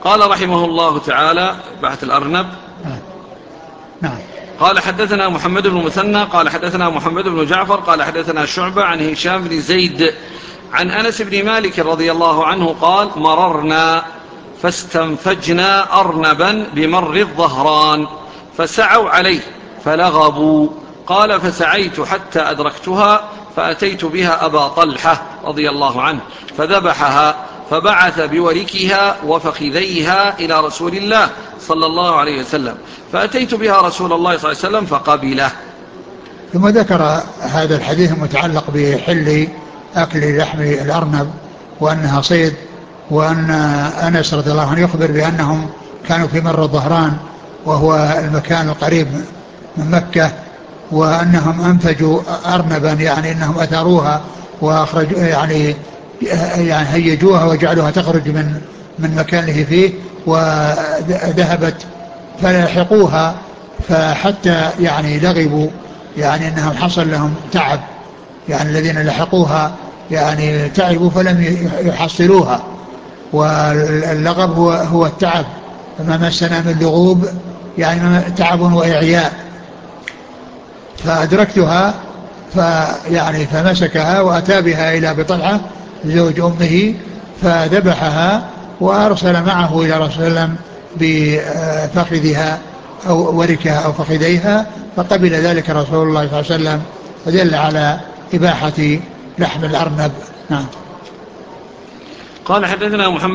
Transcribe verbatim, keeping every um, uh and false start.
قال رحمه الله تعالى بحث الأرنب. نعم. قال حدثنا محمد بن مثنى قال حدثنا محمد بن جعفر قال حدثنا شعبة عن هشام بن زيد عن أنس بن مالك رضي الله عنه قال مررنا فاستنفجنا أرنبا بمر الظهران فسعوا عليه فلغبوا. قال فسعيت حتى أدركتها فأتيت بها أبا طلحة رضي الله عنه فذبحها فبعث بوركها وفخذيها إلى رسول الله صلى الله عليه وسلم فأتيت بها رسول الله صلى الله عليه وسلم فقبله. ثم ذكر هذا الحديث المتعلق بحل أكل لحم الأرنب وأنها صيد، وأن أنس رضي الله عنه يخبر بأنهم كانوا في مر الظهران وهو المكان القريب من مكة، وأنهم أنفجوا أرنبا، يعني أنهم أثاروها وأخرجوا يعني يعني هيجوها وجعلوها تخرج من من مكان اللي فيه وذهبت فلحقوها، فحتى يعني لغبوا، يعني أنهم حصل لهم تعب، يعني الذين لحقوها يعني تعبوا فلم يحصلوها، واللغب هو هو التعب، فما مسنا من لغوب يعني تعب وإعياء. فأدركتها فيعني فمسكها وأتى بها إلى أبي طلحة زوج أمه فذبحها وأرسل معه إلى رسول الله بفخذها أو وركها أو فخذيها، فقبل ذلك رسول الله صلى الله عليه وسلم ودل على إباحة لحم الأرنب. نعم. قال حدثنا محمد